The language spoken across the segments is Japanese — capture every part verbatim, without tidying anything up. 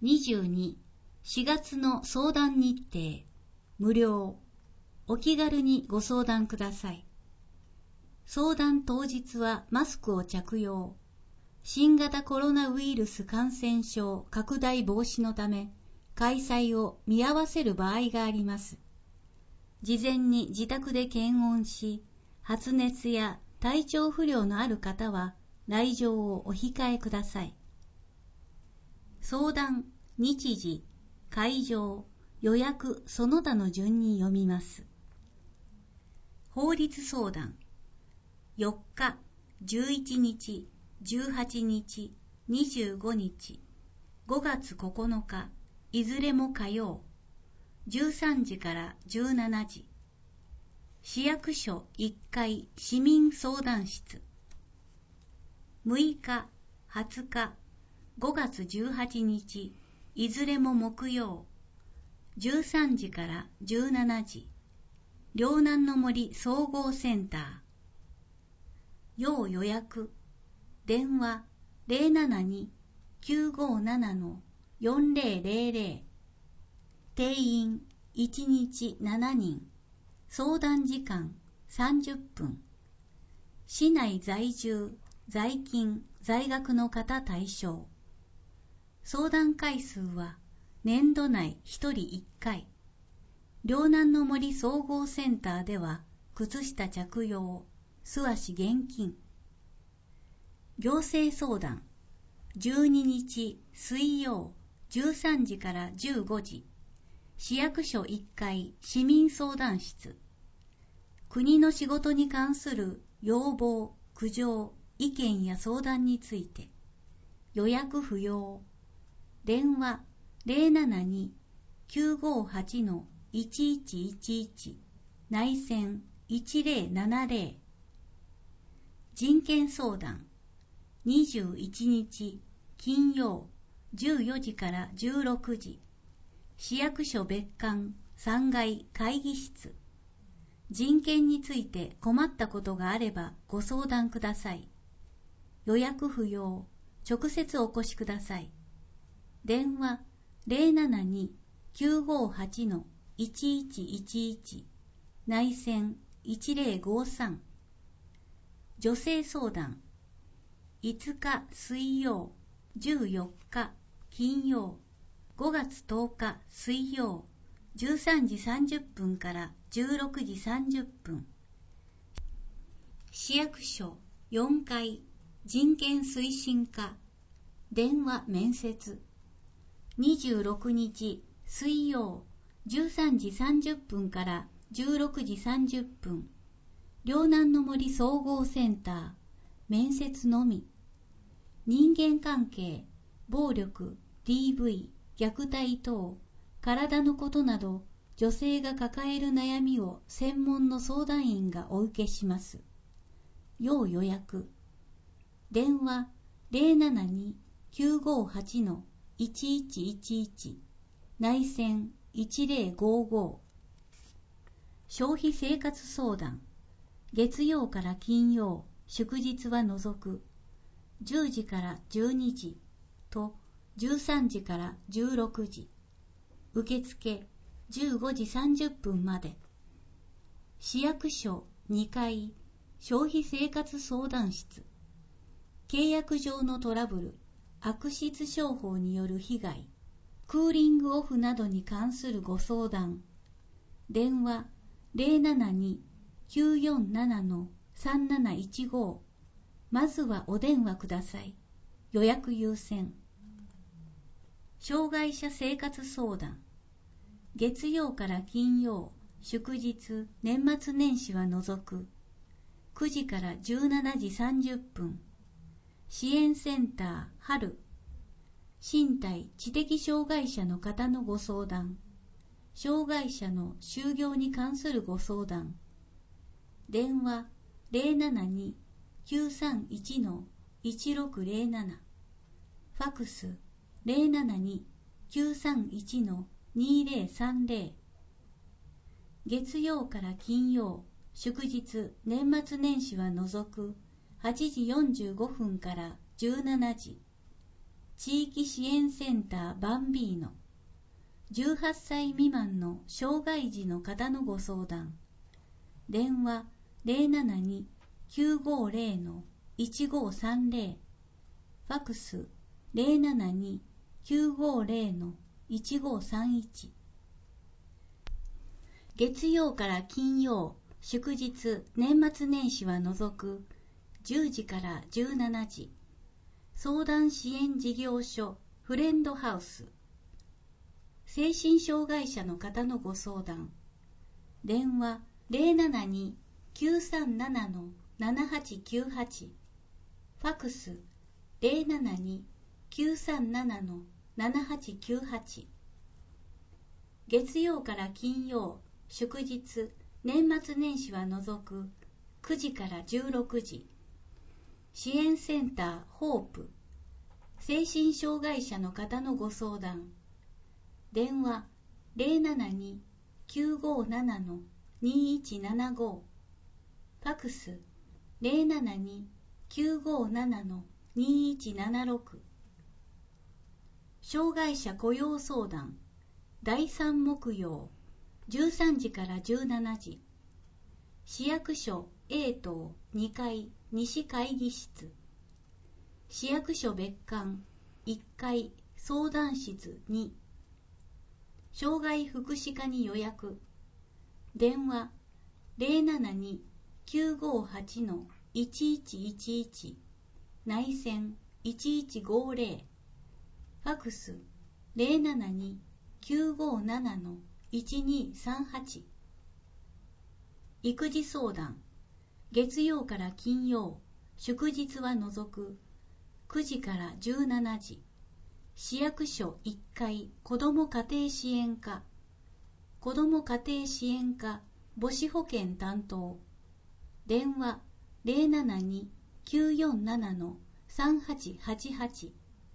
にじゅうに、しがつの相談日程、無料。お気軽にご相談ください。相談当日はマスクを着用。新型コロナウイルス感染症拡大防止のため、開催を見合わせる場合があります。事前に自宅で検温し、発熱や体調不良のある方は来場をお控えください。相談、日時、会場、予約その他の順に読みます。法律相談、よっか、じゅういちにち、じゅうはちにち、にじゅうごにち、ごがつここのか、いずれも火曜、じゅうさんじからじゅうしちじ、市役所いっかい市民相談室。むいか、はつか、ごがつじゅうはちにち、いずれも木曜、じゅうさんじからじゅうしちじ、両南の森総合センター。要予約、電話 ゼロななに きゅうごなな よんぜろぜろぜろ。定員いちにちしちにん。相談時間さんじゅっぷん。市内在住、在勤、在学の方対象。相談回数は年度内ひとりいっかい。両南の森総合センターでは靴下着用、素足厳禁。行政相談、じゅうににち水曜じゅうさんじからじゅうごじ、市役所いっかい市民相談室。国の仕事に関する要望、苦情、意見や相談について。予約不要。電話 ゼロななに きゅうごはち いちいちいちいち 内線いちぜろななぜろ。人権相談、にじゅういちにち金曜じゅうよじからじゅうろくじ、市役所別館さんがい会議室。人権について困ったことがあればご相談ください。予約不要、直接お越しください。電話 ゼロななに きゅうごはち いちいちいちいち 内線いちぜろごさん。女性相談、いつか水曜、じゅうよっか金曜、ごがつとおか水曜、じゅうさんじさんじゅっぷんからじゅうろくじさんじゅっぷん。市役所よんかい人権推進課。電話面接。にじゅうろくにち水曜じゅうさんじさんじゅっぷんからじゅうろくじさんじゅっぷん。両南の森総合センター。面接のみ。人間関係、暴力、ディーブイ、虐待等、体のことなど、女性が抱える悩みを専門の相談員がお受けします。要予約。電話 ゼロななに きゅうごはち いちいちいちいち 内線いちぜろごご。消費生活相談、月曜から金曜、祝日は除くじゅうじからじゅうにじとじゅうさんじからじゅうろくじ、受付じゅうごじさんじゅっぷんまで。市役所にかい消費生活相談室。契約上のトラブル、悪質商法による被害、クーリングオフなどに関するご相談。電話 ゼロななに きゅうよんなな さんなないちご。まずはお電話ください。予約優先。障害者生活相談。月曜から金曜、祝日、年末年始は除くくじからじゅうしちじさんじゅっぷん。支援センター春。身体・知的障害者の方のご相談。障害者の就業に関するご相談。電話 ゼロななに きゅうさんいち いちろくゼロなな。ファクス ゼロななに きゅうさんいち にぜろさんぜろ。月曜から金曜、祝日、年末年始は除くはちじよんじゅうごふんからじゅうしちじ。 地域支援センターバンビーノ、じゅうはっさい未満の障害児の方のご相談。電話 ゼロななに きゅうごゼロ のいちごさんゼロ、ファクス ゼロななに きゅうごゼロ のいちごさんいち。月曜から金曜、祝日、年末年始は除くじゅうじからじゅうしちじ。相談支援事業所フレンドハウス。精神障害者の方のご相談。電話 ゼロななに きゅうさんなな のななはちきゅうはち。ファクス ゼロななに きゅうさんなな のななはちきゅうはち。月曜から金曜、祝日、年末年始は除くくじからじゅうろくじ。支援センターホープ。精神障害者の方のご相談。電話 ゼロななに きゅうごなな のにいちななご。ファクス ゼロななに きゅうごなな のにいちななろく。障害者雇用相談。だいさん木曜、じゅうさんじからじゅうしちじ。市役所 A 棟にかい西会議室。市役所別館いっかい相談室に。障害福祉課に予約。電話 ゼロななに きゅうごはち のいちいちいちいち。内線いちいちごゼロ。ファクス ゼロななに きゅうごなな のいちにさんはち。育児相談。月曜から金曜、祝日は除くくじからじゅうしちじ。市役所いっかい子ども家庭支援課。子ども家庭支援課母子保健担当。電話 ゼロななに きゅうよんなな のさんはちはちはち。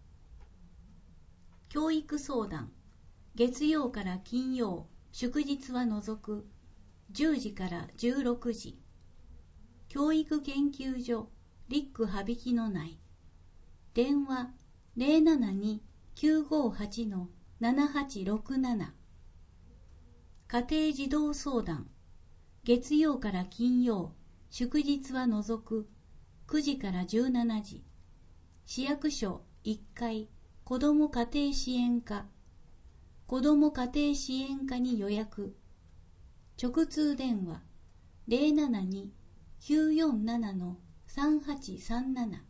教育相談。月曜から金曜、祝日は除くじゅうじからじゅうろくじ。教育研究所リック羽曳の内。電話 ゼロななに きゅうごはち のななはちろくなな。家庭児童相談。月曜から金曜、祝日は除くくじからじゅうしちじ。市役所いっかい子ども家庭支援課。子ども家庭支援課に予約。直通電話 ゼロななに きゅうよんなな のさんはちさんなな。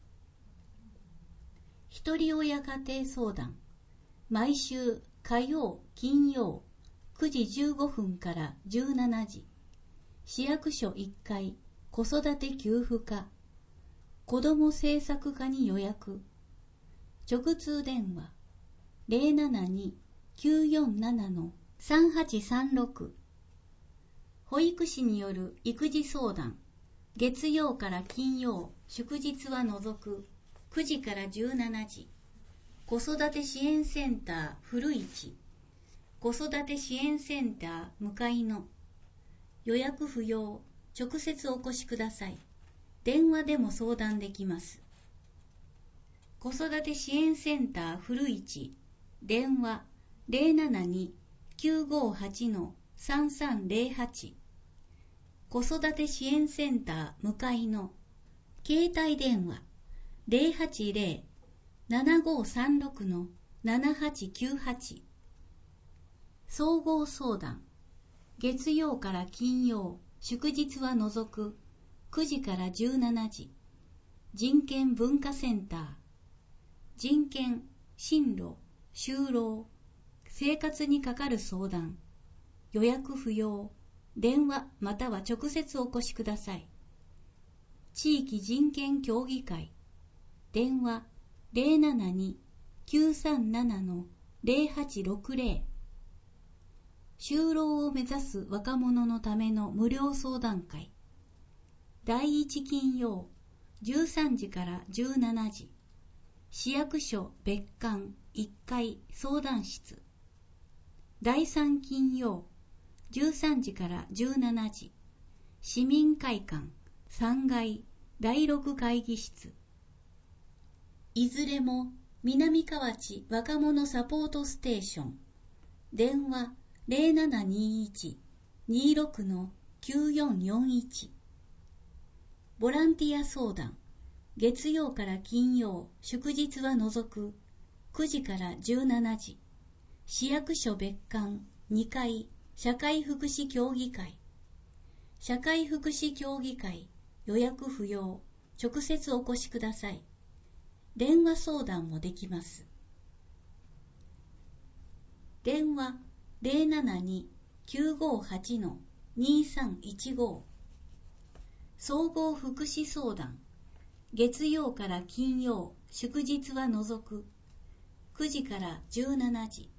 ひとり親家庭相談。毎週火曜、金曜くじじゅうごふんからじゅうしちじ。市役所いっかい子育て給付課。子ども政策課に予約。直通電話 ゼロななに きゅうよんなな のさんはちさんろく。保育士による育児相談。月曜から金曜、祝日は除くくじからじゅうしちじ。子育て支援センター古市。子育て支援センター向かいの。予約不要。直接お越しください。電話でも相談できます。子育て支援センター古市。電話 ゼロななに きゅうごはち のさんさんゼロはち。子育て支援センター向かいの。携帯電話 ゼロはちゼロ ななごさんろく のななはちきゅうはち。総合相談。月曜から金曜、祝日は除くくじからじゅうしちじ。人権文化センター。人権、進路、就労、生活にかかる相談。予約不要。電話または直接お越しください。地域人権協議会。電話 ゼロななに きゅうさんなな のゼロはちろくゼロ。就労を目指す若者のための無料相談会。だいいち金曜、じゅうさんじからじゅうしちじ。市役所別館いっかい相談室。だいさん金曜、じゅうさんじからじゅうしちじ。市民会館さんがいだいろく会議室。いずれも南河内若者サポートステーション、電話 ゼロななにいち にろく きゅうよんよんいち。ボランティア相談、月曜から金曜、祝日は除くくじからじゅうしちじ、市役所別館にかい社会福祉協議会。社会福祉協議会、予約不要、直接お越しください。電話相談もできます。電話 ゼロななに きゅうごはち にさんいちご。総合福祉相談、月曜から金曜、祝日は除くくじからじゅうしちじ。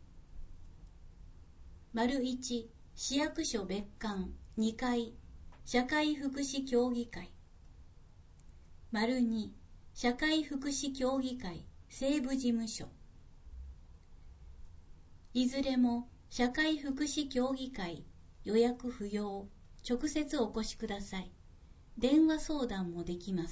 丸いち、市役所別館にかい社会福祉協議会。丸に、社会福祉協議会西部事務所。いずれも社会福祉協議会、予約不要、直接お越しください。電話相談もできます。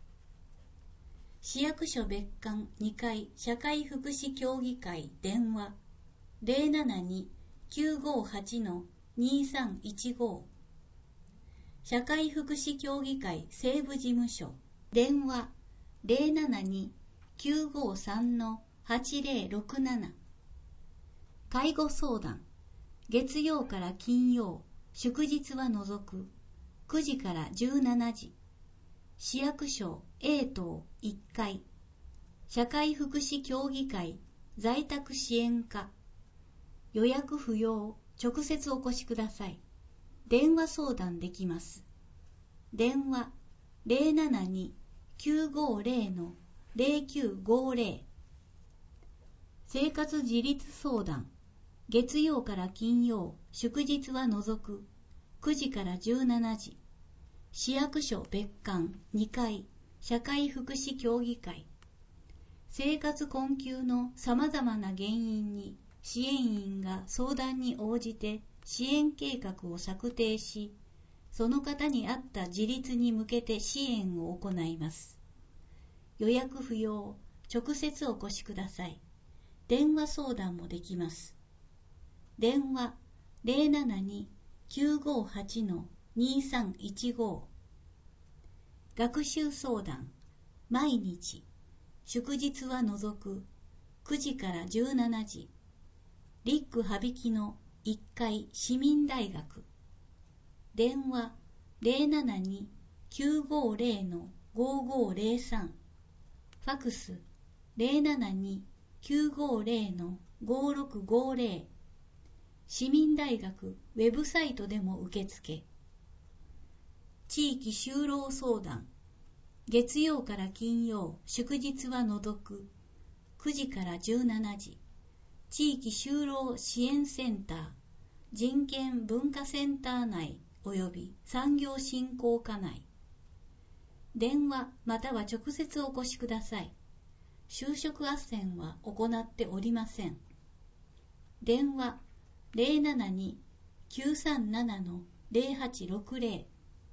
市役所別館にかい社会福祉協議会電話 ゼロななに きゅうごはち にさんいちご。社会福祉協議会西部事務所電話 ゼロななに きゅうごさん はちゼロろくなな。介護相談、月曜から金曜、祝日は除くくじからじゅうしちじ、市役所 A 棟いっかい、社会福祉協議会在宅支援課。予約不要、直接お越しください。電話相談できます。電話 ゼロななに きゅうごゼロ ゼロきゅうごゼロ。生活自立相談、月曜から金曜、祝日は除くくじからじゅうしちじ、市役所別館にかい社会福祉協議会。生活困窮のさまざまな原因に支援員が相談に応じて支援計画を策定し、その方に合った自立に向けて支援を行います。予約不要、直接お越しください。電話相談もできます。電話 ゼロななに きゅうごはち にさんいちご。学習相談、毎日、祝日は除くくじからじゅうしちじ、リック羽曳のいっかい市民大学。電話 ゼロななに きゅうごゼロ ごごゼロさん。ファクス ゼロななに きゅうごゼロ ごろくごゼロ。市民大学ウェブサイトでも受付。地域就労相談、月曜から金曜、祝日は除くくじからじゅうしちじ、地域就労支援センター、人権文化センター内及び産業振興課内。電話または直接お越しください。就職斡旋は行っておりません。電話ゼロななに きゅうさんなな ゼロはちろくゼロ。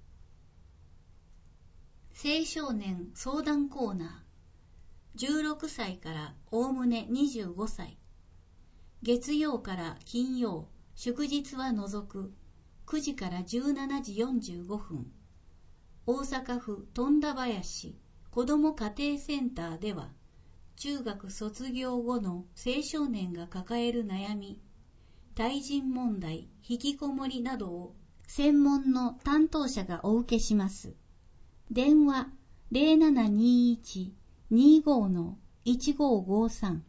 青少年相談コーナー、じゅうろくさいからおおむねにじゅうごさい。月曜から金曜、祝日は除くくじからじゅうしちじよんじゅうごふん。大阪府富田林子ども家庭センターでは、中学卒業後の青少年が抱える悩み、対人問題、引きこもりなどを専門の担当者がお受けします。電話 ゼロななにいち にご いちごごさん。